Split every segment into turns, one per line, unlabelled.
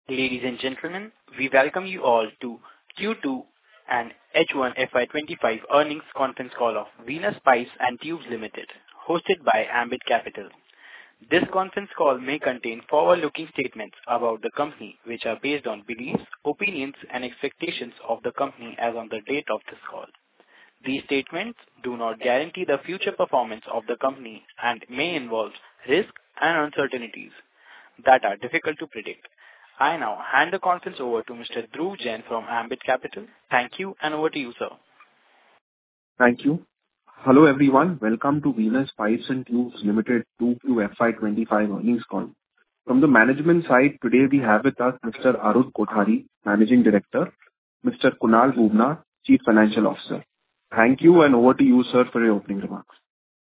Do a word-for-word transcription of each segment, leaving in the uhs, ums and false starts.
Ladies and gentlemen, we welcome you all to Q two and H one F Y twenty-five earnings conference call of Venus Pipes and Tubes Limited, hosted by Ambit Capital. This conference call may contain forward-looking statements about the company, which are based on beliefs, opinions, and expectations of the company as on the date of this call. These statements do not guarantee the future performance of the company and may involve risks and uncertainties that are difficult to predict. I now hand the conference over to Mister Dhruv Jain from Ambit Capital. Thank you, and over to you, sir.
Thank you. Hello, everyone. Welcome to Venus Pipes and Tubes Limited two Q F Y twenty-five earnings call. From the management side, today we have with us Mister Arun Kothari, Managing Director, Mister Kunal Bubna, Chief Financial Officer. Thank you, and over to you, sir, for your opening remarks.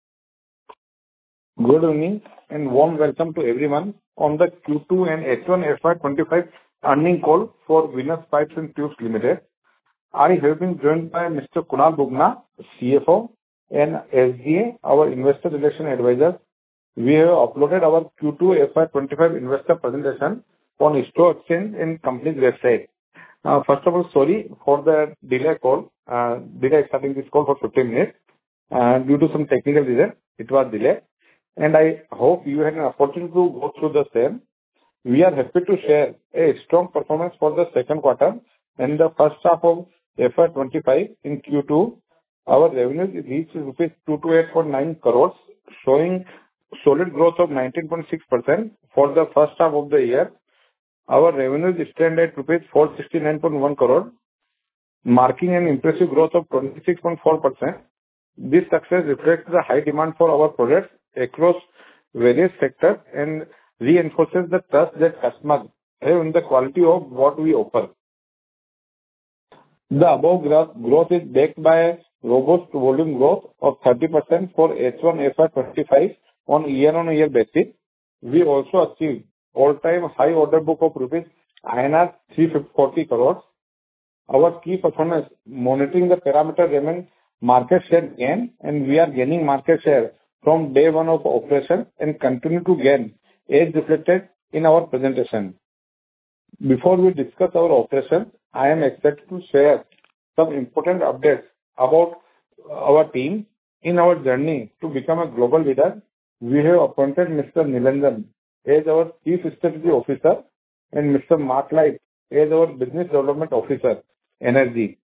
Good evening, and warm welcome to everyone on the Q two and H one F Y twenty-five earnings call for Venus Pipes and Tubes Limited. I have been joined by Mister Kunal Bubna, C F O, and S G A, our Investor Relations Advisor. We have uploaded our Q two F Y twenty-five investor presentation on Stock Exchange and company's website. Uh, first of all, sorry for the delay call, uh, delay starting this call for fifteen minutes. Uh, due to some technical reason, it was delayed. And I hope you had an opportunity to go through the same. We are happy to share a strong performance for the second quarter and the first half of F Y twenty-five in Q two. Our revenues reached rupees two hundred twenty-eight point nine crores, showing solid growth of nineteen point six percent for the first half of the year. Our revenues stand at rupees four hundred sixty-nine point one crore, marking an impressive growth of twenty-six point four percent. This success reflects the high demand for our products across various sectors and reinforces the trust that customers have in the quality of what we offer. The above growth, growth is backed by robust volume growth of thirty percent for H one F Y twenty-five on year-on-year basis. We also achieved all-time high order book of rupees I N R three hundred forty crores. Our key performance monitoring the parameter remains market share gain, and we are gaining market share from day one of operation and continue to gain as reflected in our presentation. Before we discuss our operations, I am excited to share some important updates about our team. In our journey to become a global leader, we have appointed Mister Nilanjan as our Chief Strategy Officer and Mister Mark Light as our Business Development Officer, Energy.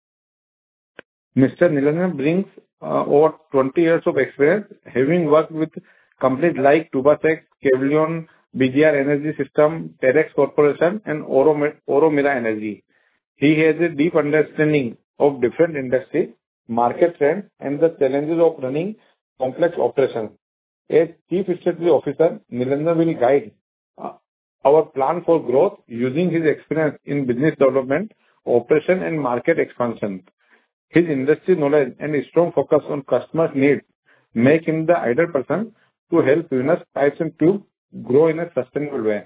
Mister Nilanjan brings uh, over twenty years of experience, having worked with companies like Tubacex, Kevlion, B G R Energy System, Terex Corporation, and Oro, Oro Mira Energy. He has a deep understanding of different industries, market trends, and the challenges of running complex operations. As Chief Strategy Officer, Nilanjan will guide uh, our plan for growth using his experience in business development, operation, and market expansion. His industry knowledge and strong focus on customers' needs make him the ideal person to help Venus Pipes and Tubes grow in a sustainable way.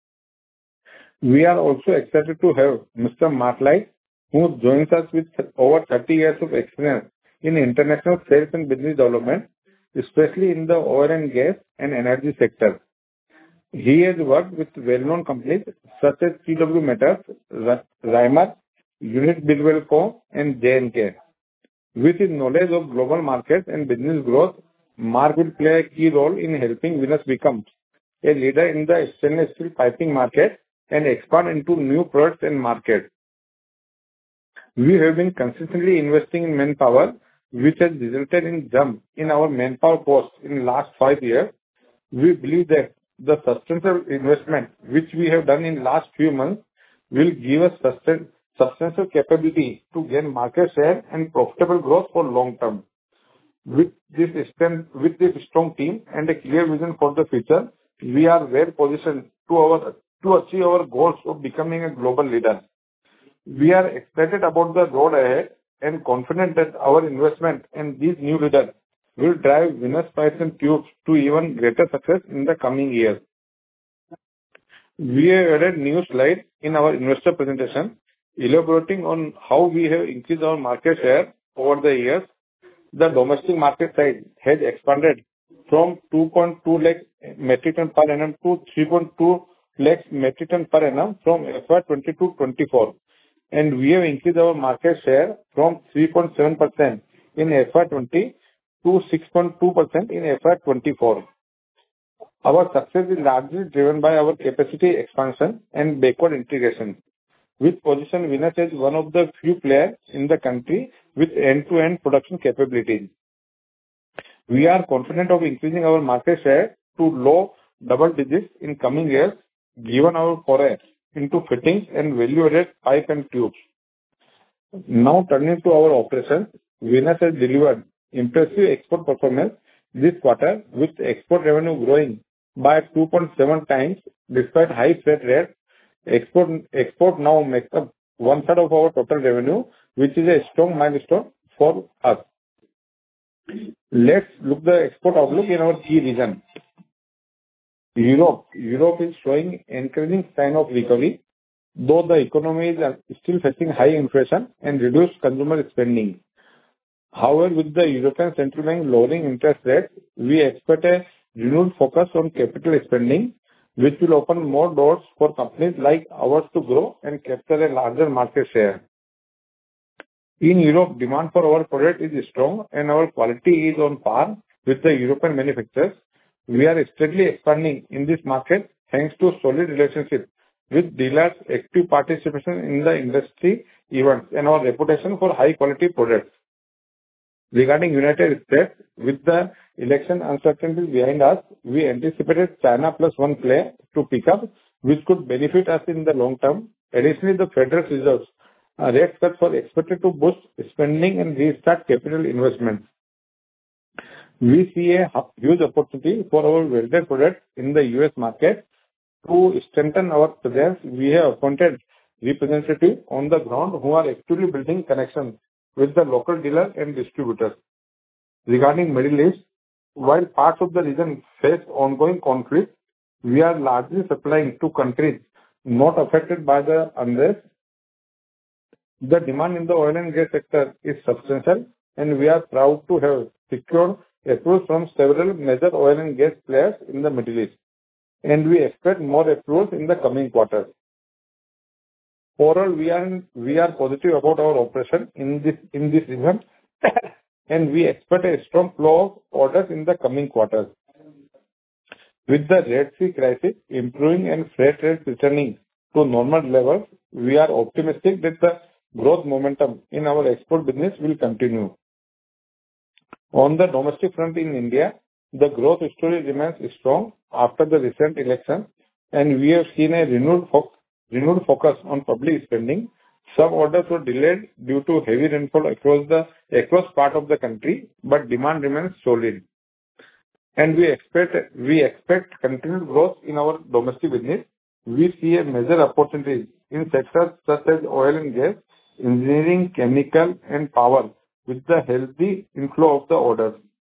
We are also excited to have Mister Mark Light, who joins us with over thirty years of experience in international sales and business development, especially in the oil and gas and energy sector. He has worked with well-known companies such as C W Metals, Reimer, Unit Bidwell Co., and J and K. With his knowledge of global markets and business growth, Mark will play a key role in helping Venus become a leader in the stainless steel piping market and expand into new products and markets. We have been consistently investing in manpower, which has resulted in jump in our manpower cost in the last five years. We believe that the substantial investment which we have done in the last few months will give us sustain substantial capability to gain market share and profitable growth for long term. With this strength, with this strong team and a clear vision for the future, we are well positioned to our to achieve our goals of becoming a global leader. We are excited about the road ahead and confident that our investment in these new leaders will drive Venus Pipes and Tubes to even greater success in the coming years. We have added new slides in our investor presentation, elaborating on how we have increased our market share over the years. The domestic market size has expanded from two point two lakh metric ton per annum to three point two lakhs metric ton per annum from F Y twenty-two twenty-four, and we have increased our market share from three point seven percent in F Y twenty to six point two percent in F Y twenty-four. Our success is largely driven by our capacity expansion and backward integration, which position Venus as one of the few players in the country with end-to-end production capabilities. We are confident of increasing our market share to low double digits in coming years, given our foray into fittings and value-added pipe and tubes. Now turning to our operations, Venus has delivered impressive export performance this quarter, with export revenue growing by two point seven times despite high freight rates. Export, export now makes up one third of our total revenue, which is a strong milestone for us. Let's look the export outlook in our key region. Europe. Europe is showing encouraging sign of recovery, though the economy is still facing high inflation and reduced consumer spending. However, with the European Central Bank lowering interest rates, we expect a renewed focus on capital spending, which will open more doors for companies like ours to grow and capture a larger market share. In Europe, demand for our product is strong and our quality is on par with the European manufacturers. We are steadily expanding in this market thanks to solid relationships with dealers, active participation in the industry events, and our reputation for high quality products. Regarding United States, with the election uncertainty behind us, we anticipated China plus one play to pick up, which could benefit us in the long term. Additionally, the Federal Reserve's uh, rate cuts are expected to boost spending and restart capital investments. We see a huge opportunity for our welded products in the U S market. To strengthen our presence, we have appointed representatives on the ground who are actively building connections with the local dealers and distributors. Regarding Middle East, while parts of the region face ongoing conflict, we are largely supplying to countries not affected by the unrest. The demand in the oil and gas sector is substantial, and we are proud to have secured approvals from several major oil and gas players in the Middle East, and we expect more approvals in the coming quarters. Overall, we are we are positive about our operation in this in this region, and we expect a strong flow of orders in the coming quarters. With the Red Sea crisis improving and freight rates returning to normal levels, we are optimistic that the growth momentum in our export business will continue. On the domestic front in India, the growth story remains strong after the recent election, and we have seen a renewed focus renewed focus on public spending. Some orders were delayed due to heavy rainfall across the across part of the country, but demand remains solid. And we expect we expect continued growth in our domestic business. We see a major opportunities in sectors such as oil and gas, engineering, chemical, and power, with the healthy inflow of the orders.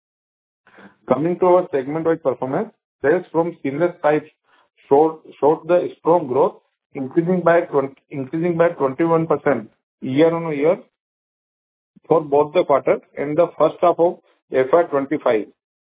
Coming to our segment-wide performance, sales from seamless pipes showed showed the strong growth, increasing by increasing by twenty-one percent year-on-year for both the quarter and the first half of F Y twenty-five.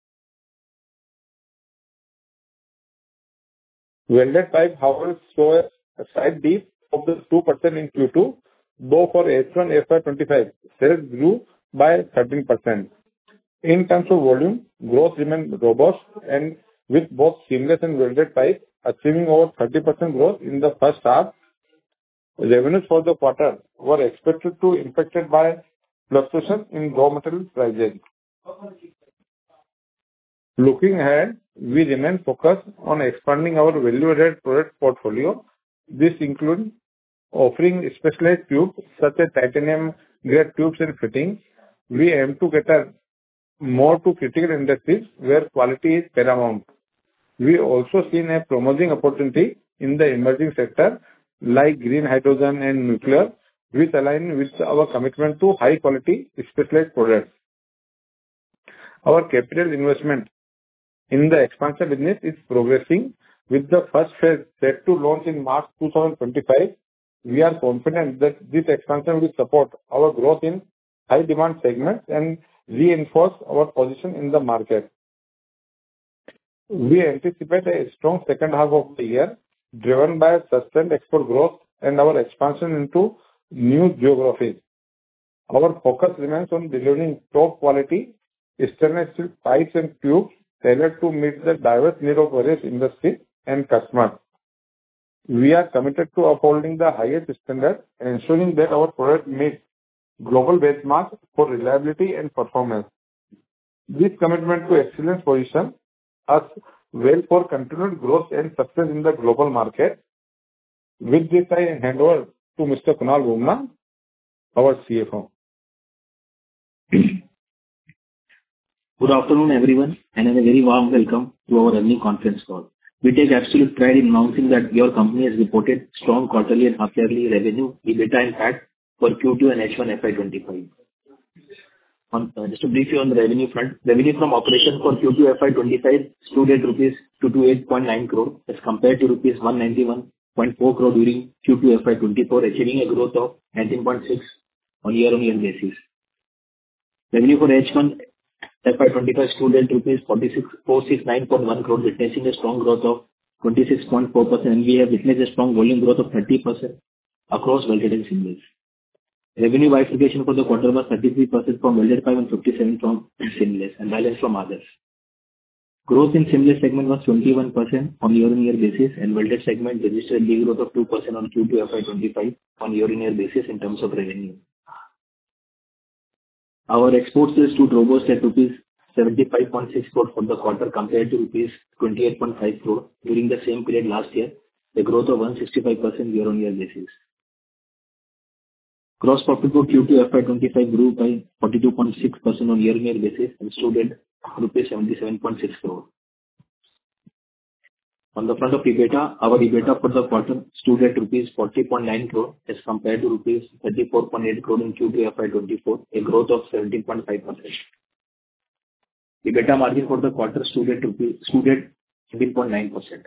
Welded pipe, however, saw a slight dip of the two percent in Q two, though for H one F Y twenty-five, sales grew by thirteen percent. In terms of volume, growth remained robust, and with both seamless and welded pipe achieving over thirty percent growth in the first half. Revenues for the quarter were expected to be impacted by fluctuation in raw material prices. Looking ahead, we remain focused on expanding our value-added product portfolio. This includes offering specialized tubes such as titanium grade tubes and fittings. We aim to cater more to critical industries where quality is paramount. We also seen a promising opportunity in the emerging sector like green hydrogen and nuclear, which align with our commitment to high quality specialized products. Our capital investment in the expansion business is progressing, with the first phase set to launch in March twenty twenty-five. We are confident that this expansion will support our growth in high demand segments and reinforce our position in the market. We anticipate a strong second half of the year, driven by sustained export growth and our expansion into new geographies. Our focus remains on delivering top quality stainless steel pipes and tubes tailored to meet the diverse needs of various industries and customers. We are committed to upholding the highest standards and ensuring that our product meets global benchmarks for reliability and performance. This commitment to excellence positions us well for continued growth and success in the global market. With this, I hand over to Mister Kunal Bubna, our C F O.
Good afternoon, everyone, and a very warm welcome to our earnings conference call. We take absolute pride in announcing that your company has reported strong quarterly and half-yearly revenue, EBITDA and P A T for Q two and H one F Y twenty-five. On, uh, just to brief you on the revenue front, revenue from operation for Q two F Y twenty-five stood at rupees two hundred twenty-eight point nine crore as compared to rupees one hundred ninety-one point four crore during Q two F Y twenty-four, achieving a growth of nineteen point six on year-on-year basis. Revenue for H one F Y twenty-five stood at rupees four six six nine point one crore, witnessing a strong growth of twenty-six point four percent, and we have witnessed a strong volume growth of thirty percent across welded and seamless. Revenue bifurcation for the quarter was thirty-three percent from welded pipe and fifty-seven percent from seamless, and balance from others. Growth in seamless segment was twenty-one percent on year-on-year basis, and welded segment registered a degrowth of two percent on Q two F Y twenty-five on year-on-year basis in terms of revenue. Our export sales stood robust at rupees seventy-five point six crore for the quarter compared to rupees twenty-eight point five crore during the same period last year, a growth of one hundred sixty-five percent year-on-year basis. Gross profit for Q two F Y twenty-five grew by forty-two point six percent on year-on-year basis and stood at rupees seventy-seven point six crore. On the front of EBITDA, our EBITDA for the quarter stood at rupees forty point nine crore as compared to rupees thirty-four point eight crore in Q two F Y twenty-four, a growth of seventeen point five percent. EBITDA margin for the quarter stood at seventeen point nine percent.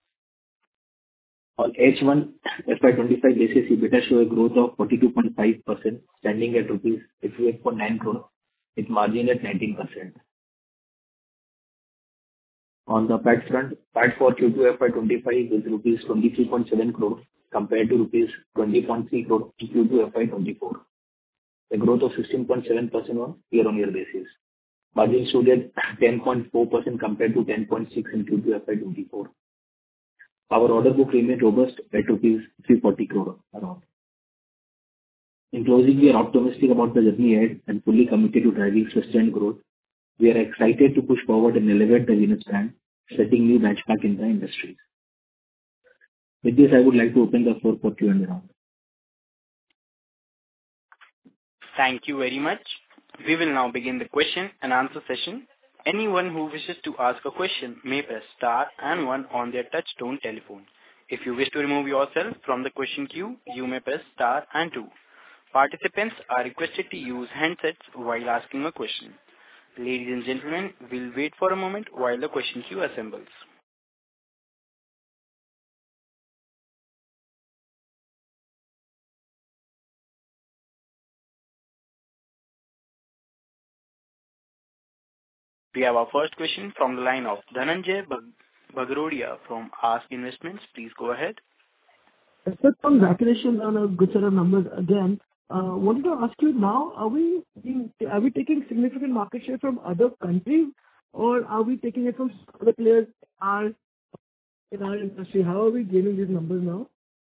On H one F Y twenty-five basis, EBITDA show a growth of forty-two point five percent, standing at rupees eighty-eight point nine crore, with margin at nineteen percent. On the P A T front, P A T for Q two F Y twenty-five is rupees twenty-three point seven crore compared to rupees twenty point three crore in Q two F Y twenty-four, a growth of sixteen point seven percent on year-on-year basis. Margin stood at ten point four percent compared to ten point six percent in Q two F Y twenty-four. Our order book remained robust at rupees three hundred forty crore around. In closing, we are optimistic about the journey ahead and fully committed to driving sustained growth. We are excited to push forward and elevate the Venus brand, setting new benchmark in the industry. With this, I would like to open the floor for Q and A round.
Thank you very much. We will now begin the question and answer session. Anyone who wishes to ask a question may press star and one on their touch-tone telephone. If you wish to remove yourself from the question queue, you may press star and two. Participants are requested to use handsets while asking a question. Ladies and gentlemen, we'll wait for a moment while the question queue assembles. We have our first question from the line of Dhananjay Bagrodia from Ask Investments. Please go ahead.
Sir, congratulations on a good set of numbers again. Uh, wanted to ask you now, are we being, are we taking significant market share from other countries, or are we taking it from other players are in our industry? How are we gaining these numbers now?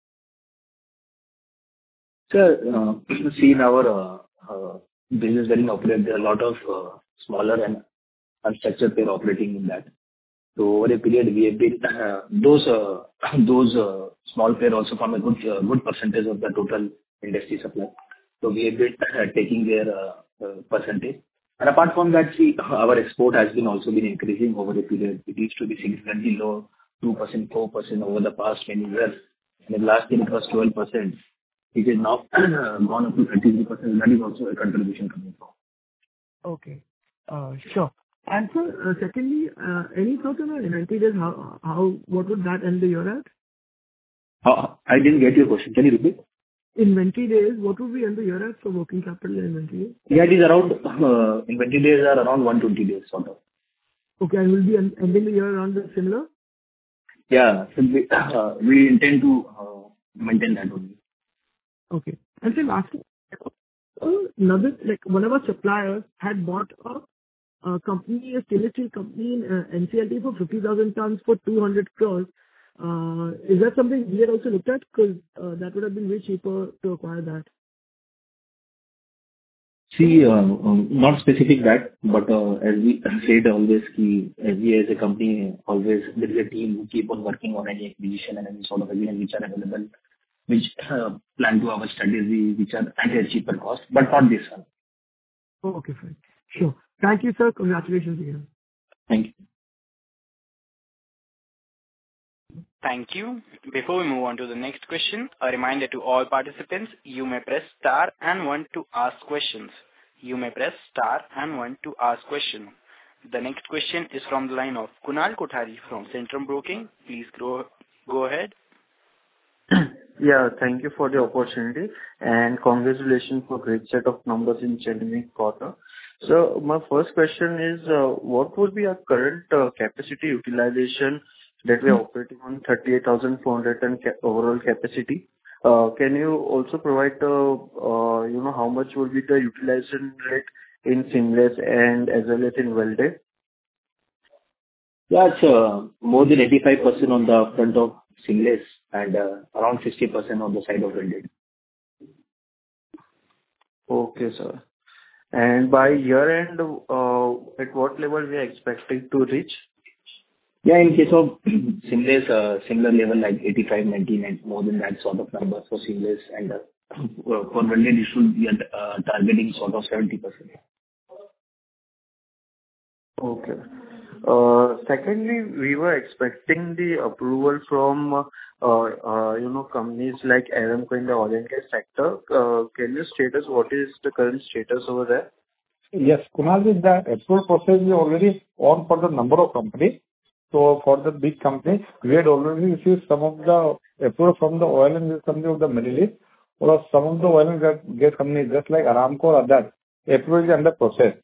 Sir, uh, see in our uh, uh, business wherein operate, there are a lot of uh, smaller and unstructured player operating in that. So over a period, we have been uh, those uh, those uh, small player also form a good uh, good percentage of the total industry supply. So we have been uh, taking their uh, uh, percentage. And apart from that, see, our export has been also been increasing over a period. It used to be significantly low, two percent, four percent over the past many years. And in last year it was twelve percent. It is now gone up to thirty-three percent. That is also a contribution coming from.
Okay, uh, sure. And sir, uh, secondly, uh, any thoughts on our inventory days? How, how, what would that end the year at?
Uh, I didn't get your question. Can you repeat?
Inventory days, what would we end the year at for working capital and inventory days?
Yeah, it is around, uh, inventory days are around one hundred twenty days, sort of.
Okay, and we'll be ending the year around the similar?
Yeah. So we uh, we intend to uh, maintain that only.
Okay. And then lastly, uh, another, like one of our suppliers had bought a, a company, a stainless steel company in uh, N C L T for fifty thousand tons for two hundred crores. Uh, is that something we had also looked at? Because uh, that would have been way cheaper to acquire that.
See, uh, um, not specific that, but uh, as we said always, ki, as we as a company, always there is a team who keep on working on any acquisition and any sort of agreement which are available, which uh, plan to our strategy, which are at a cheaper cost, but not this one.
Okay, fine. Sure. Thank you, sir. Congratulations again.
Thank you.
Thank you. Before we move on to the next question, a reminder to all participants, you may press star and one to ask questions. You may press star and one to ask question. The next question is from the line of Kunal Kothari from Centrum Broking. Please go, go ahead.
Yeah, thank you for the opportunity and congratulations for great set of numbers in challenging quarter. So my first question is, uh, what would be our current uh, capacity utilization that we are operating on thirty-eight thousand four hundred ton ca- overall capacity? Uh, Can you also provide, uh, uh, you know, how much will be the utilization rate in seamless and as well as in welded?
Yeah, it's uh, more than eighty-five percent on the front of seamless and uh, around sixty percent on the side of welded.
Okay, sir. And by year end, uh, at what level we are expecting to reach?
Yeah, in case of seamless, uh, similar level like eighty-five, ninety, and more than that sort of number for seamless, and uh, for welded it should be at, uh, targeting sort of seventy percent.
Okay. Uh, Secondly, we were expecting the approval from, uh, uh, you know, companies like Aramco in the oil and gas sector. Uh, Can you state us what is the current status over there?
Yes, Kunal, with the approval process is already on for the number of companies. So for the big company, we had already received some of the approval from the oil and gas company of the Middle East, or some of the oil and gas gas companies, just like Aramco or others. Approval is under process.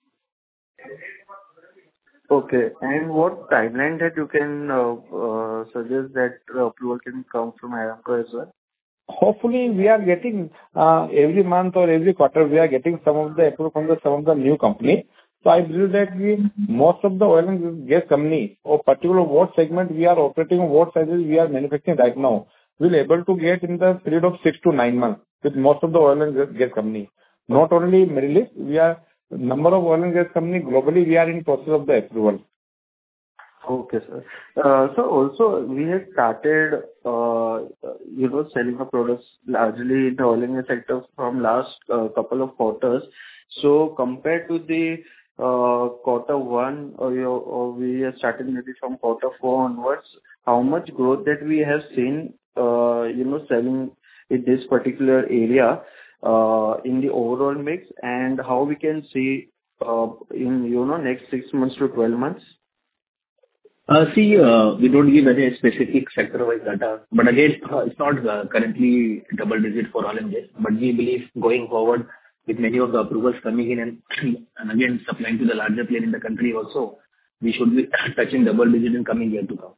Okay. And what timeline that you can uh, uh, suggest that uh, approval can come from Aramco as well?
Hopefully, we are getting uh, every month or every quarter, we are getting some of the approval from the some of the new company. So I believe that we, most of the oil and gas company, or particular what segment we are operating, what sizes we are manufacturing right now, will able to get in the period of six to nine months with most of the oil and gas gas company. Not only Middle East, we are number of oil and gas company globally, we are in process of the approval.
Okay, sir. Uh, So also we had started, uh, you know, selling the products largely in the oil and gas sector from last uh, couple of quarters. So compared to the uh, quarter one, or you or we are starting maybe from quarter four onwards, how much growth that we have seen, uh, you know, selling in this particular area, uh, in the overall mix, and how we can see, uh, in, you know, next six months to twelve months?
Uh, See, uh, we don't give any specific sector-wise data, but again, uh, it's not uh, currently double digit for oil and gas. But we believe going forward, with many of the approvals coming in and and again, supplying to the larger player in the country also, we should be touching double digit in coming year to come.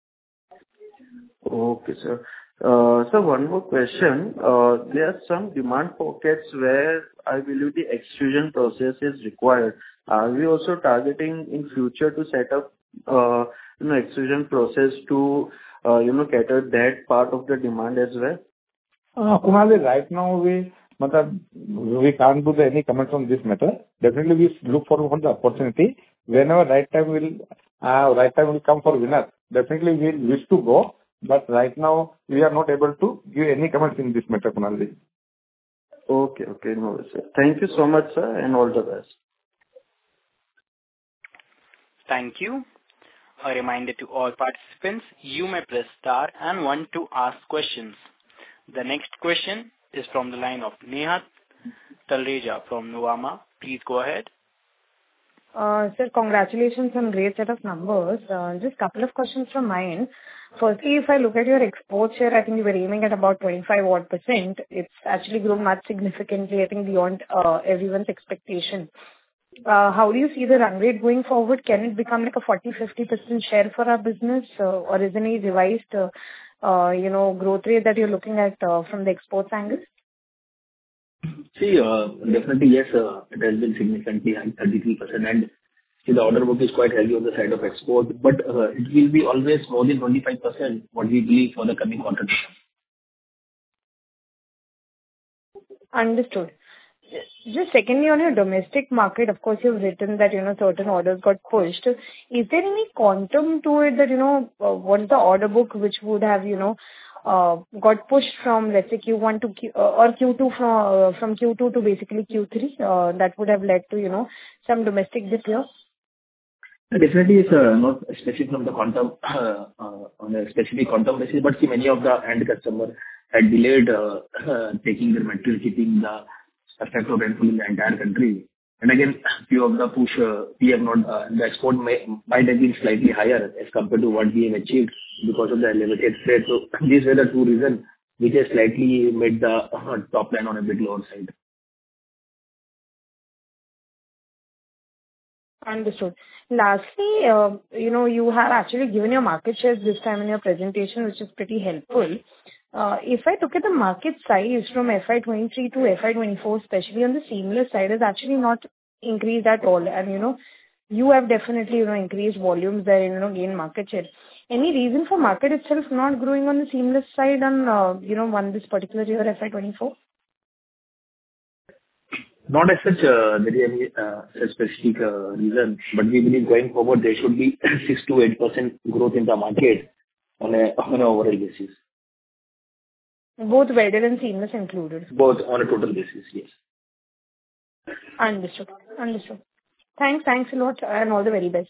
Okay, sir. Uh, So one more question. Uh, There are some demand pockets where I believe the extrusion process is required. Are we also targeting in future to set up, uh, you know, extrusion process to, uh, you know, cater that part of the demand as well?
Uh, Kunal, right now we, matlab, we can't do the any comments on this matter. Definitely we look forward for the opportunity. Whenever right time will, uh, right time will come for winner, definitely we wish to go. But right now we are not able to give any comments in this matter, Kunal.
Okay, okay. No, sir. Thank you so much, sir, and all the best.
Thank you. A reminder to all participants, you may press star and one to ask questions. The next question is from the line of Neha Talreja from Nuvama. Please go ahead.
Uh, Sir, congratulations on great set of numbers. Uh, Just couple of questions from my end. Firstly, if I look at your export share, I think you were aiming at about twenty-five odd percent. It's actually grown much significantly, I think, beyond uh, everyone's expectation. uh, how do you see the run rate going forward? Can it become like a forty to fifty percent share for our business, uh, or is there any revised, uh, uh, you know, growth rate that you're looking at uh, from the exports angle?
See, uh, definitely, yes, uh, it has been significantly high, thirty-three percent, and see, the order book is quite heavy on the side of export, but uh, it will be always more than twenty-five percent, what we believe for the coming quarters.
Understood. Just secondly, on your domestic market, of course, you've written that, you know, certain orders got pushed. Is there any quantum to it that, you know, uh, what is the order book which would have, you know, uh, got pushed from, let's say, Q one to Q, uh, or Q two from, uh, from Q two to basically Q three, uh, that would have led to, you know, some domestic dip here?
Definitely, it's uh, not specific from the quantum, uh, uh, on a specific quantum basis, but see, many of the end customer had delayed uh, uh, taking their material, keeping the effect of rainfall in the entire country. And again, few of the push, uh, we have not, uh, the export may, might have been slightly higher as compared to what we have achieved because of the elevated freight. So these were the two reasons which has slightly made the uh, top line on a bit lower side.
Understood. Lastly, uh, you know, you have actually given your market shares this time in your presentation, which is pretty helpful. Uh, If I look at the market size from F Y twenty-three to F Y twenty-four, especially on the seamless side, has actually not increased at all. And, you know, you have definitely, you know, increased volumes there and, you know, gained market share. Any reason for market itself not growing on the seamless side on, uh, you know, one this particular year, F Y twenty-four?
Not as such, uh, there is any uh, such specific uh, reason, but we believe going forward there should be six to eight percent growth in the market on a on an overall basis.
Both welded and seamless included.
Both on a total basis, yes.
Understood. Understood. Thanks. Thanks a lot, and all the very best.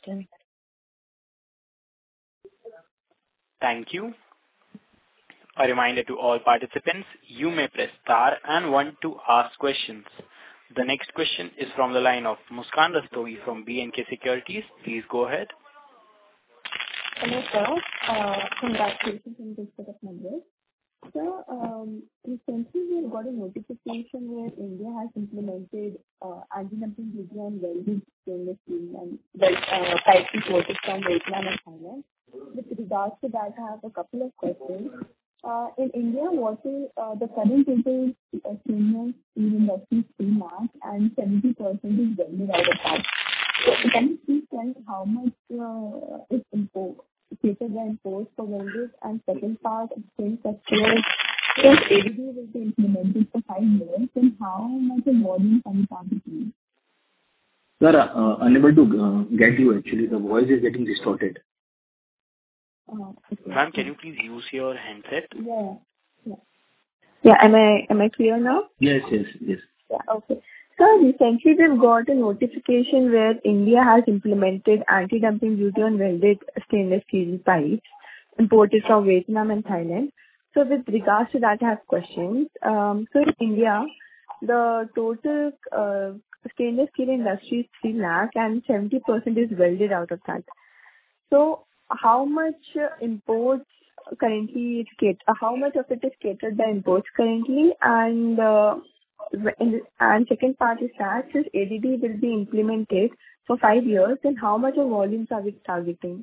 Thank you. A reminder to all participants, you may press star and one to ask questions. The next question is from the line of Muskan Rastogi from B and K Securities. Please go ahead.
Hello, sir. Uh, Congratulations on this set of numbers. Sir, um, recently we have got a notification where India has implemented uh, anti-dumping duty on welded stainless steel and well, uh, pipes imported from Vietnam and Thailand. With regards to that, I have a couple of questions. Uh, in India, what is uh, the current total uh, stainless steel industry three mark and seventy percent is welded out of that. So can you please tell me how much uh, is import, catered by imports for welded, and second part, since customers, since A D D will be implemented for five years, then how much of volume can we target?
Sir, uh, unable to uh, get you actually. The voice is getting distorted.
Uh, okay.
Ma'am, can you please use your handset?
Yeah. Yeah. Yeah. Am I am I clear now?
Yes, yes, yes.
Yeah. Okay. So recently we've got a notification where India has implemented anti-dumping duty on welded stainless steel pipes imported from Vietnam and Thailand. So with regards to that, I have questions. Um, so in India, the total uh, stainless steel industry is three lakh and seventy percent is welded out of that. So how much uh, imports currently is catered, uh, how much of it is catered by imports currently, and uh, and, and second part is that since A D D will be implemented for five years, then how much of volumes are we targeting?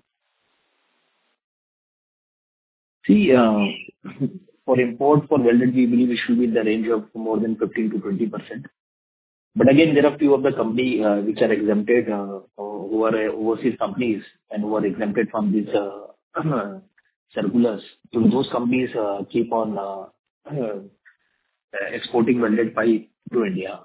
See, uh, for import for welded, we believe it should be in the range of more than fifteen to twenty percent. But again, there are few of the company uh, which are exempted, uh, who are uh, overseas companies and who are exempted from these uh, circulars. So those companies uh, keep on uh, uh, exporting welded pipe to India.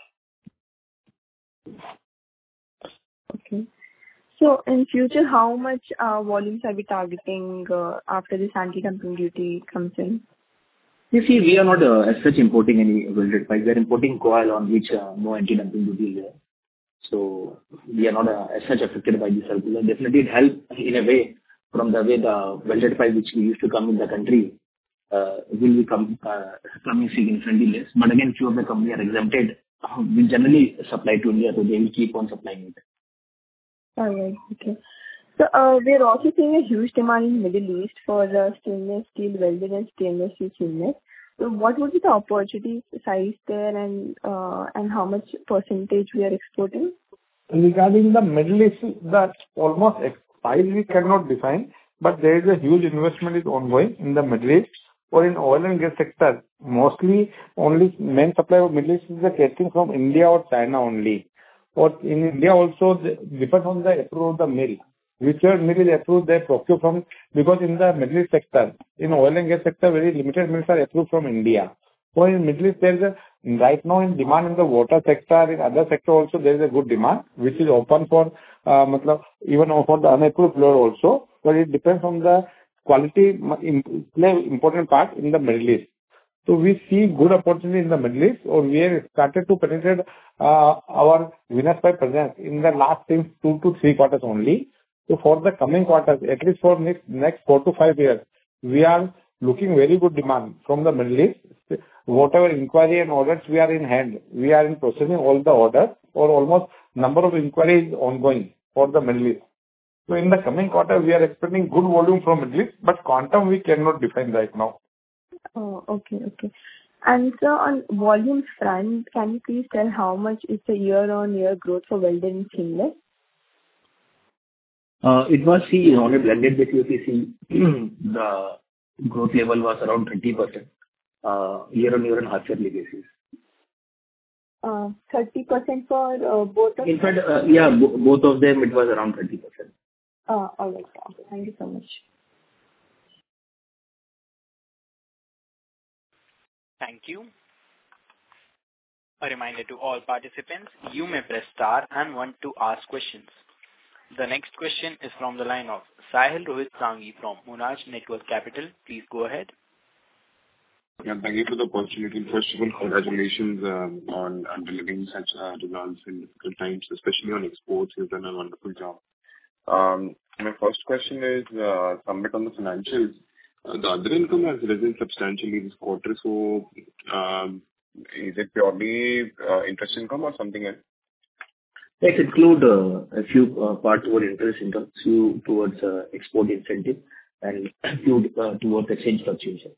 Okay. So in future, how much uh, volumes are we targeting uh, after this anti-dumping duty comes in?
You see, we are not uh, as such importing any welded pipe. We are importing coil on which uh, no anti-dumping duty is there. So we are not uh, as such affected by the circular. Definitely it helps in a way from the way the welded pipe which we used to come in the country uh, will become uh, coming significantly less. But again, few of the company are exempted. Uh, we generally supply to India, so they will keep on supplying it.
All right. Okay. So uh, we are also seeing a huge demand in the Middle East for the stainless steel welded and stainless steel seamless. So what would be the opportunity size there, and uh, and how much percentage we are exporting?
Regarding the Middle East, that almost ex- size we cannot define, but there is a huge investment is ongoing in the Middle East or in oil and gas sector. Mostly, only main supply of Middle East is the catering from India or China only. Or in India also, the- depends on the approval of the mill. Whichever mill is approved, they procure from, because in the Middle East sector, in oil and gas sector, very limited mills are approved from India. So in Middle East, there is a, right now in demand in the water sector, in other sector also, there is a good demand, which is open for, uh, matlab, even for the unapproved player also, but it depends on the quality, m- im- play important part in the Middle East. So we see good opportunity in the Middle East, or we have started to penetrate uh, our Venus Pipe presence in the last since two to three quarters only. So for the coming quarters, at least for next next four to five years, we are looking very good demand from the Middle East. Whatever inquiry and orders we are in hand, we are in processing all the orders, or almost number of inquiries ongoing for the Middle East. So in the coming quarter, we are expecting good volume from Middle East, but quantum we cannot define right now.
Oh, okay, okay. And so on volume front, can you please tell how much is the year-on-year growth for welded and seamless?
Uh, It was, see, on a blended basis, if you see, the growth level was around thirty percent, uh, year-on-year and half-yearly basis.
Uh, thirty percent for uh, both of
In
them?
fact, uh, yeah, bo- both of them, it was around thirty percent.
Uh, all right. Okay. Thank you so much.
Thank you. A reminder to all participants, you may press star and one to ask questions. The next question is from the line of Sahil Rohit Sangi from Monarch Network Capital. Please go ahead.
Yeah, thank you for the opportunity. First of all, congratulations um, on on delivering such uh, results in difficult times, especially on exports. You've done a wonderful job. Um, My first question is uh, somewhat on the financials. Uh, The other income has risen substantially this quarter, so um, is it purely uh, interest income or something else?
Let's include uh, a few uh, part toward interest income, few towards uh, export incentive, and few uh, towards exchange fluctuation.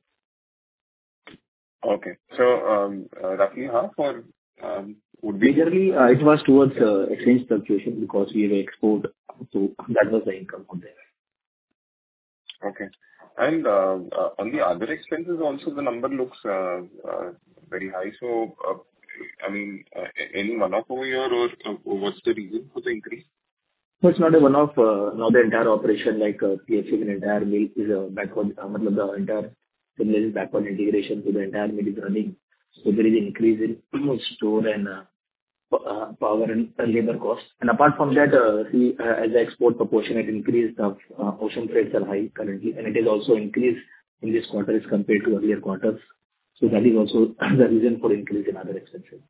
Okay. So, um, uh, roughly half or um, would be...
Majorly, uh, it was towards uh, exchange fluctuation because we have export, so that was the income out there.
Okay. And uh, uh, on the other expenses also, the number looks uh, uh, very high. So, uh, I mean, uh, any one-off over here, or uh, what's the reason for the increase?
So it's not a one-off. uh, Now the entire operation, like uh, P H C, the entire mill is a backward, uh, matlab the entire mill is backward integration, so the entire mill is running. So there is an increase in store and uh, p- uh, power and uh, labor costs. And apart from that, uh, see, uh, as the export proportion had increased, the uh, ocean freights are high currently, and it is also increased in this quarter as compared to earlier quarters. So that is also the reason for increase in other expenses.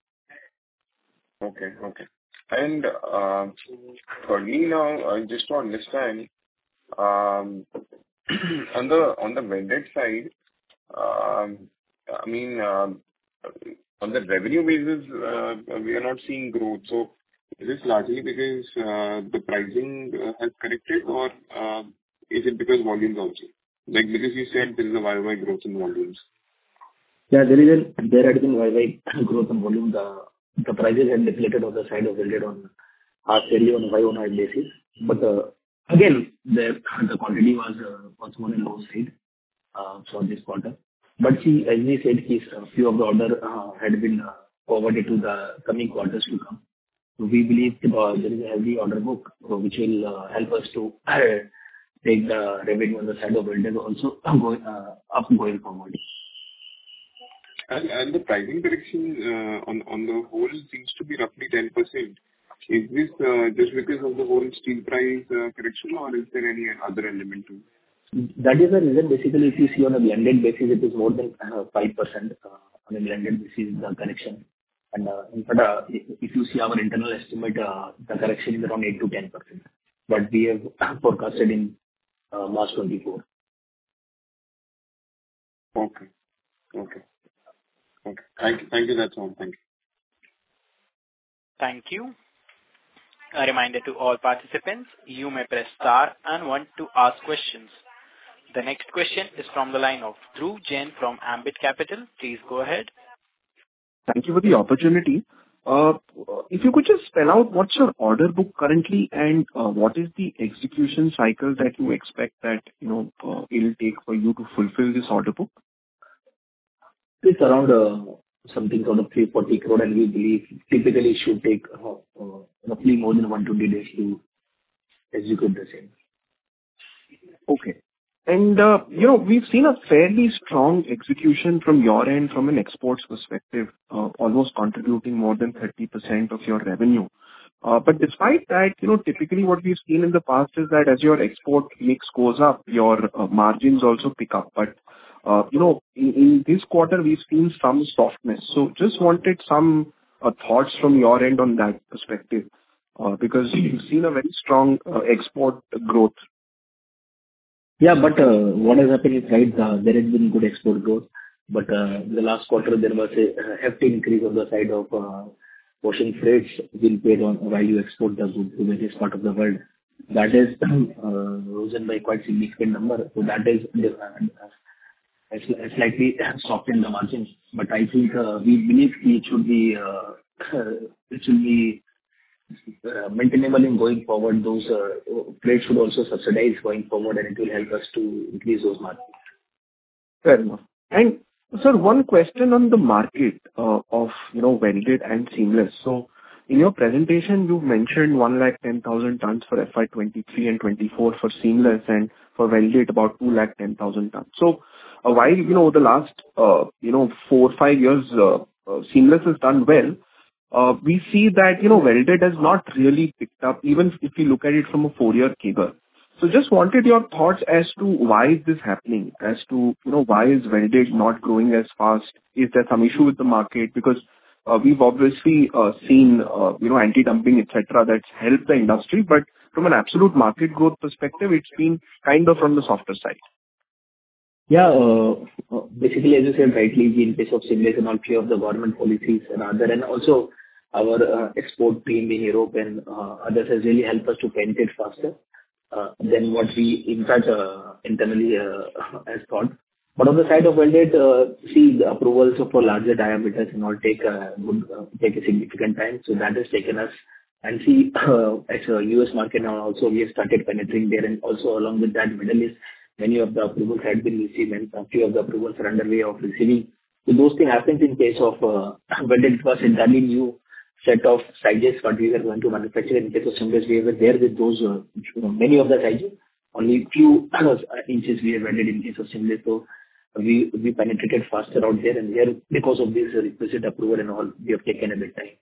Okay, okay. And uh, thirdly, now, uh, just to understand, um, on the on the vended side, um, I mean, um, on the revenue basis, uh, we are not seeing growth. So is this largely because uh, the pricing uh, has corrected, or uh, is it because volumes also? Like, because you said there is a Y Y growth in volumes.
Yeah, there is a there had been Y Y growth in volume. The the prices had deflated on the side of welded on half yearly on Y on Y basis. But uh, again, the the quantity was uh, was more on low side uh, for this quarter. But see, as we said, is a few of the order uh, had been uh, forwarded to the coming quarters to come. So we believe uh, there is a healthy order book uh, which will uh, help us to uh, take the revenue on the side of welded also going uh, up going forward.
And and the pricing correction uh, on on the whole seems to be roughly ten percent. Is this uh, just because of the whole steel price uh, correction, or is there any other element to it?
That is the reason. Basically, if you see on a blended basis, it is more than uh, five percent uh, on a blended basis, the correction. And uh, in fact, uh, if if you see our internal estimate, uh, the correction is around eight to ten percent. But we have forecasted in uh, March twenty-four.
Okay. Okay. Okay. Thank you. Thank you. That's all. Thank you.
Thank you. A reminder to all participants, you may press star and one to ask questions. The next question is from the line of Dhruv Jain from Ambit Capital. Please go ahead.
Thank you for the opportunity. Uh, If you could just spell out what's your order book currently and uh, what is the execution cycle that you expect that, you know, uh, it'll take for you to fulfill this order book?
It's around uh, something sort of three hundred forty crore, and we believe typically it should take uh, uh, roughly more than one hundred twenty days to execute the same.
Okay. And, uh, you know, we've seen a fairly strong execution from your end from an exports perspective, uh, almost contributing more than thirty percent of your revenue. Uh, But despite that, you know, typically what we've seen in the past is that as your export mix goes up, your uh, margins also pick up. But, uh, you know, in in this quarter, we've seen some softness. So just wanted some uh, thoughts from your end on that perspective, uh, because you've seen a very strong uh, export growth.
Yeah, but uh, what has happened is, right, uh, there has been good export growth, but uh, the last quarter there was a uh, hefty increase on the side of uh, ocean freights being paid on while you export the goods to various part of the world. That is uh, risen by quite significant number. So that is uh, uh, slightly softened the margins. But I think uh, we believe it should be uh, it should be uh, maintainable in going forward. Those uh, trades should also subsidize going forward, and it will help us to increase those margins.
Fair enough. And sir, one question on the market uh, of, you know, welded and seamless. So in your presentation, you mentioned one lakh ten thousand tons for F Y twenty-three and twenty-four for seamless, and for welded about two lakh ten thousand tons. So uh, while, you know, the last, uh, you know, four, five years, uh, uh, seamless has done well, uh, we see that, you know, welded has not really picked up, even if you look at it from a four-year C A G R. So just wanted your thoughts as to why is this happening, as to, you know, why is welded not growing as fast? Is there some issue with the market? Because uh, we've obviously uh, seen, uh, you know, anti-dumping, et cetera, that's helped the industry, but from an absolute market growth perspective, it's been kind of on the softer side.
Yeah, uh, uh, basically, as you said rightly, in case of seamless and all, few of the government policies and other, and also our uh, export team in Europe and uh, others has really helped us to penetrate faster uh, than what we, in fact, uh, internally uh, has thought. But on the side of welded, uh, see, the approvals for larger diameters and all take a good, uh, take a significant time. So that has taken us. And see, uh, as a U S market now also, we have started penetrating there, and also along with that, Middle East, many of the approvals had been received, and a few of the approvals are underway of receiving. So those things happens in case of uh, welded. It was entirely new set of sizes what we were going to manufacture. In case of seamless, we were there with those uh, many of the sizes. Only few inches we have welded in case of seamless. So we we penetrated faster out there, and here because of this requisite approval and all, we have taken a bit time.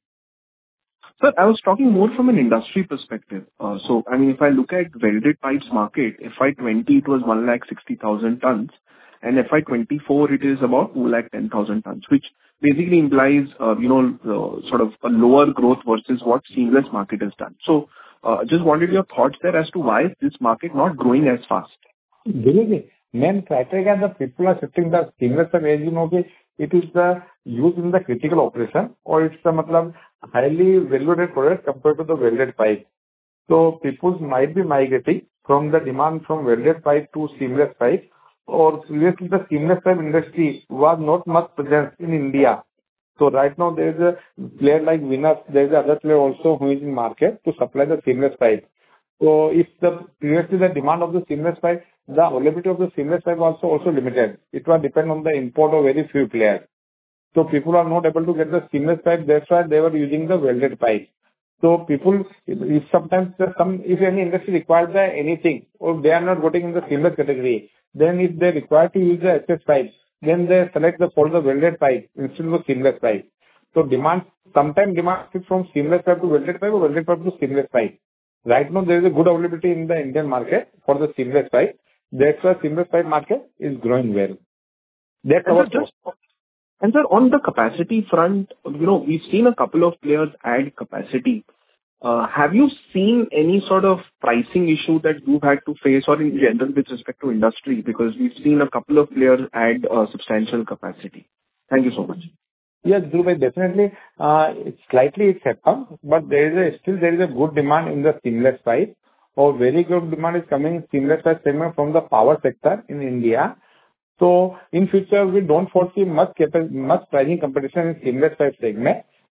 Sir, I was talking more from an industry perspective. Uh, So, I mean, if I look at welded pipes market, F Y twenty it was one lakh sixty thousand tons, and F Y twenty-four it is about two lakh ten thousand tons, which basically implies, uh, you know, uh, sort of a lower growth versus what seamless market has done. So, uh, just wanted your thoughts there as to why is this market not growing as fast?
Believe me, main criteria the people are shifting the seamless, as you know, it is the use in the critical operation, or it's the matlab, highly valued product compared to the welded pipe. So people might be migrating from the demand from welded pipe to seamless pipe, or previously the seamless pipe industry was not much present in India. So right now there is a player like Venus, there is another player also who is in market to supply the seamless pipe. So if the previously the demand of the seamless pipe, the availability of the seamless pipe also also limited. It was depend on the import of very few players. So people are not able to get the seamless pipe. That's why they were using the welded pipe. So people, if sometimes the, some if any industry requires the anything, or they are not getting in the seamless category, then if they require to use the S S pipe, then they select the for the welded pipe instead of the seamless pipe. So demand sometimes demand is from seamless pipe to welded pipe, or welded pipe to seamless pipe. Right now there is a good availability in the Indian market for the seamless pipe. That's why seamless pipe market is growing well. That's our
just. And sir, on the capacity front, you know, we've seen a couple of players add capacity. Uh, have you seen any sort of pricing issue that you've had to face, or in general with respect to industry? Because we've seen a couple of players add uh, substantial capacity. Thank you so much.
Yes, Dhruv, definitely. Uh, it's slightly it's happened, but there is a, still there is a good demand in the seamless pipe, or very good demand is coming in seamless pipe segment from the power sector in India. So in future, we don't foresee much much pricing competition in seamless pipe segment.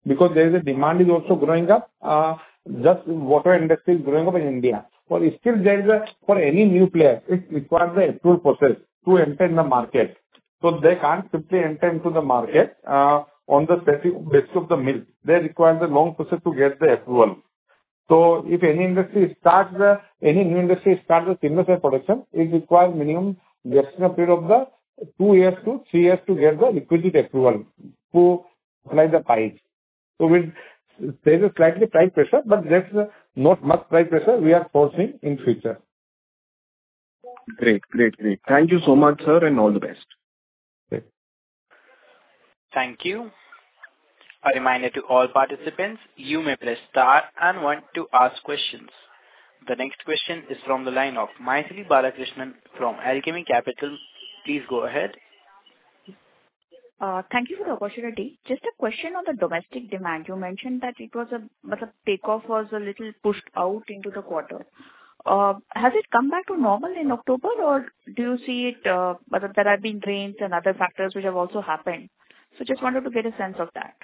because there is a demand is also growing up. Uh, just water industry is growing up in India. But still there is a, for any new player, it requires the approval process to enter in the market. So they can't simply enter into the market uh, on the specific basis of the milk. They require the long process to get the approval. So if any industry starts the, any new industry starts the single cell production, it requires minimum gestation period of the two years to three years to get the requisite approval to apply the pipes. So with, there is a slightly price pressure, but there's uh, not much price pressure we are foreseeing in future.
Great, great, great. Thank you so much, sir, and all the best.
Okay.
Thank you. A reminder to all participants, you may press star and one to ask questions. The next question is from the line of Maithili Balakrishnan from Alchemy Capital. Please go ahead.
Uh, Thank you for the opportunity. Just a question on the domestic demand. You mentioned that it was a, but the takeoff was a little pushed out into the quarter. Uh, Has it come back to normal in October, or do you see it, uh, but there have been rains and other factors which have also happened? So just wanted to get a sense of that.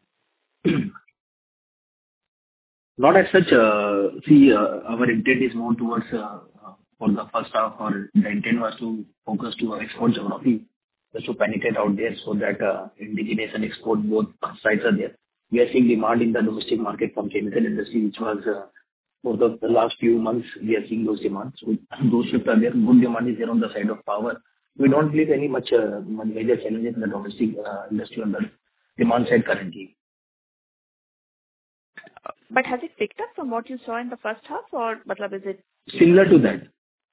Not as such. uh, See, uh, our intent is more towards uh, uh, for the first half, or the intent was to focus to our export geography, just to penetrate out there so that uh, indigenous and export both sides are there. We are seeing demand in the domestic market from chemical industry, which was uh, for the the last few months, we are seeing those demands. So those shifts are there. Good demand is there on the side of power. We don't believe any much uh, major challenges in the domestic uh, industry on the demand side currently.
But has it picked up from what you saw in the first half, or matlab, is it
Similar to that.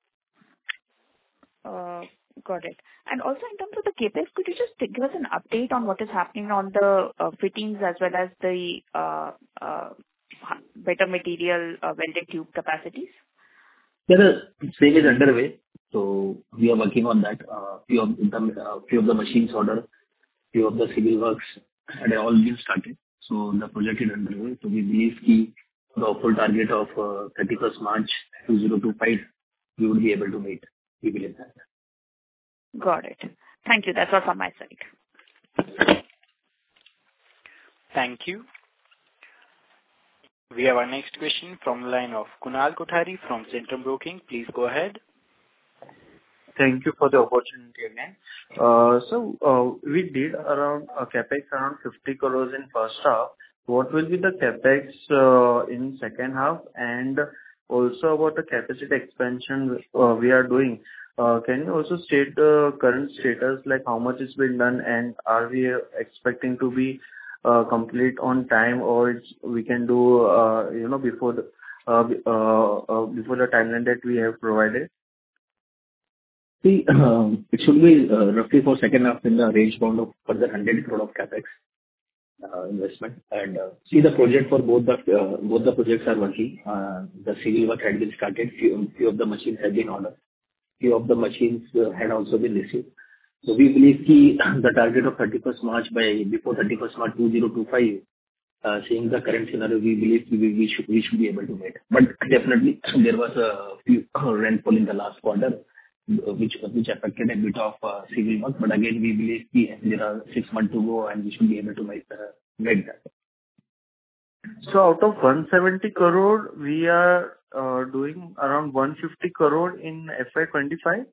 uh, got it? And also in terms of the CapEx, could you just give us an update on what is happening on the uh, fittings as well as the uh, uh, better material uh, welded tube capacities?
Yeah, the same is underway, so we are working on that. Uh, Few of the uh, few of the machines order, few of the civil works had all been started, so the project is underway. So we believe ki the full target of uh, thirty-first March two thousand twenty-five, we will be able to meet. We believe that.
Got it. Thank you. That's all from my side.
Thank you. We have our next question from the line of Kunal Kothari from Centrum Broking. Please go ahead.
Thank you for the opportunity again. Uh, So, uh, we did around uh, CapEx around fifty crores in first half. What will be the CapEx uh, in second half? And also about the capacity expansion uh, we are doing. Uh, Can you also state the current status, like how much has been done, and are we uh, expecting to be uh, complete on time, or it's, we can do, uh, you know, before the uh, b- uh, uh, before the timeline that we have provided?
See, um, it should be uh, roughly for second half in the range bound of further one hundred crore of CapEx uh, investment. And uh, see, the project for both the uh, both the projects are working. Uh, The civil work had been started. Few few of the machines have been ordered. Few of the machines uh, had also been received. So we believe ki the target of thirty-first March by before thirty-first March two thousand twenty-five, uh, seeing the current scenario, we believe we we should we should be able to meet. But definitely there was a few rainfall in the last quarter, uh, which which affected a bit of uh, civil work. But again, we believe ki there are six months to go, and we should be able to make uh, make that.
So out of one hundred seventy crore, we are uh, doing around one hundred fifty crore in F Y twenty-five?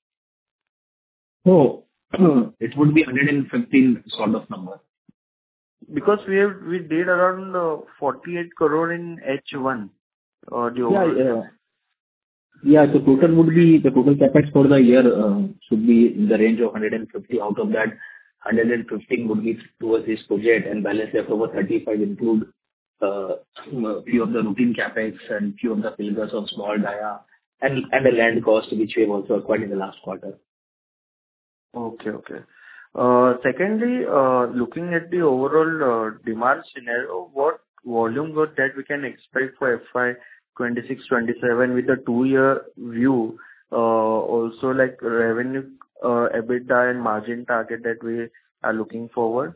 So it would be one hundred fifteen sort of number.
Because we have, we did around uh, forty-eight crore in H one. Uh, the
Yeah,
overall.
yeah. Yeah, the total would be, the total CapEx for the year uh, should be in the range of one hundred fifty. Out of that, one hundred fifteen would be towards this project, and balance left over thirty-five include uh, a few of the routine CapEx and few of the pillars of small dia and and the land cost, which we have also acquired in the last quarter.
Okay, okay. Uh, Secondly, uh, looking at the overall uh, demand scenario, what volume growth that we can expect for F Y twenty-six twenty-seven with a two-year view, uh, also like revenue, uh, EBITDA and margin target that we are looking forward?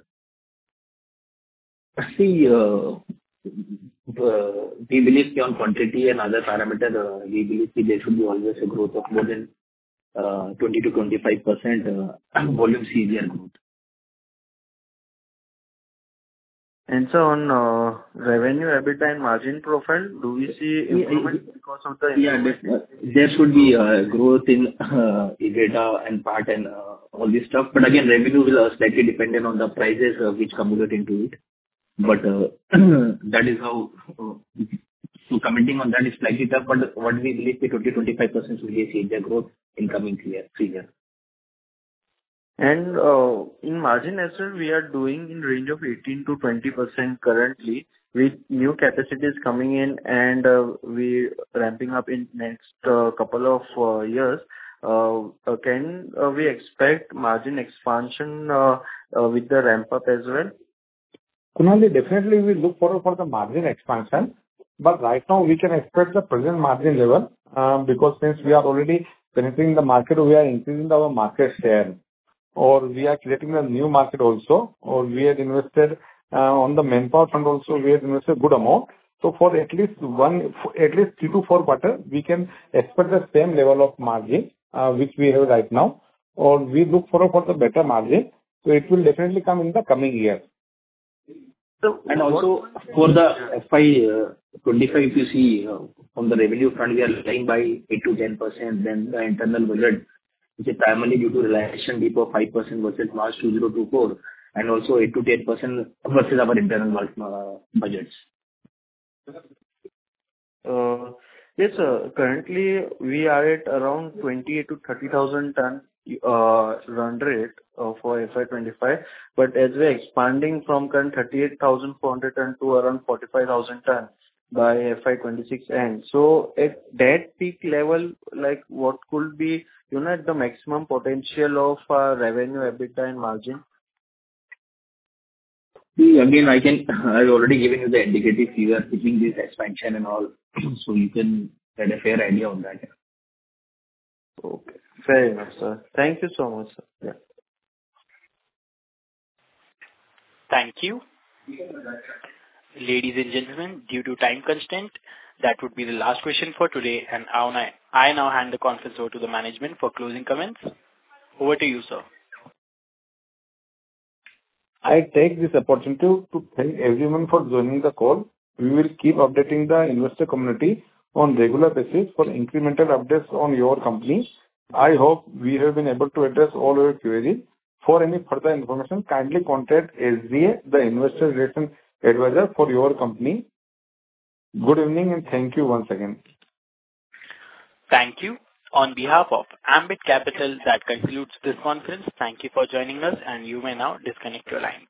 See, uh, uh, we believe on quantity and other parameter, uh, we believe there should be always a growth of more than uh, twenty to twenty-five percent uh, volume C A G R growth.
And so on uh, revenue, EBITDA, and margin profile, do we see
Yeah,
improvement because of the
yeah,
improvement?
there there should be uh, growth in uh, EBITDA and PAT and uh, all this stuff. But again, revenue will uh, slightly dependent on the prices uh, which accumulate into it. But uh, that is how, uh, so commenting on that is slightly tough, but what we believe the twenty to twenty-five percent will be a C A G R growth in coming year, three years.
And uh, in margin as well, we are doing in range of eighteen to twenty percent currently with new capacities coming in and uh, we ramping up in next uh, couple of uh, years. Uh, uh, Can uh, we expect margin expansion uh, uh, with the ramp up as well?
Kunal, definitely we look forward for the margin expansion, but right now we can expect the present margin level, um, because since we are already penetrating the market, we are increasing our market share, or we are creating a new market also, or we had invested uh, on the manpower front also, we had invested good amount. So for at least one, for at least three to four quarter, we can expect the same level of margin, uh, which we have right now, or we look forward for the better margin. So it will definitely come in the coming year.
So
And
what-
also for the F Y twenty-five, if you see, uh, from the revenue front, we are lying by eight to ten percent. Then the internal budget, which is primarily due to realization dip of five percent versus March two thousand twenty-four, and also eight to ten percent versus our internal uh, budgets.
Uh, Yes, sir. Currently, we are at around twenty-eight to thirty thousand ton uh, run rate uh, for F Y twenty-five. But as we're expanding from current thirty-eight thousand four hundred ton to around forty-five thousand ton by F Y twenty-six end. So at that peak level, like, what could be, you know, the maximum potential of uh, revenue, EBITDA, and margin?
See, again, I can, I've already given you the indicative figure between this expansion and all, so you can get a fair idea on that.
Okay. Fair enough, sir. Thank you so much, sir. Yeah.
Thank you. Ladies and gentlemen, due to time constraint, that would be the last question for today, and I I now hand the conference over to the management for closing comments. Over to you, sir.
I take this opportunity to thank everyone for joining the call. We will keep updating the investor community on regular basis for incremental updates on your company. I hope we have been able to address all your queries. For any further information, kindly contact S G A, the investor relations advisor for your company. Good evening, and thank you once again.
Thank you. On behalf of Ambit Capital, that concludes this conference. Thank you for joining us, and you may now disconnect your line.